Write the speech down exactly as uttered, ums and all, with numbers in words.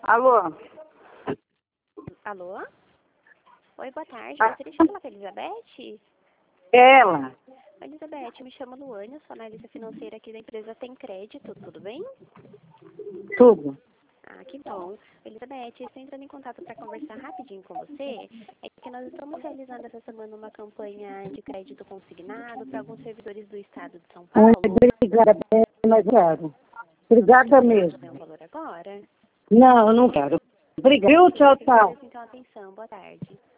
Alô? Alô? Oi, boa tarde. Ah. Gostaria de falar com a Elizabeth? Ela? Elizabeth, me chamo Luane, eu sou analista financeira aqui da empresa Tem Crédito, tudo bem? Tudo. Ah, que bom. Elizabeth, estou entrando em contato para conversar rapidinho com você. É que nós estamos realizando essa semana uma campanha de crédito consignado para alguns servidores do estado de São Ai, Paulo. obrigada, mas quero. Obrigada mesmo. Tem um valor agora? Não, eu não quero. Obrigada. Tchau, tchau. Agradeço então a atenção. Boa tarde.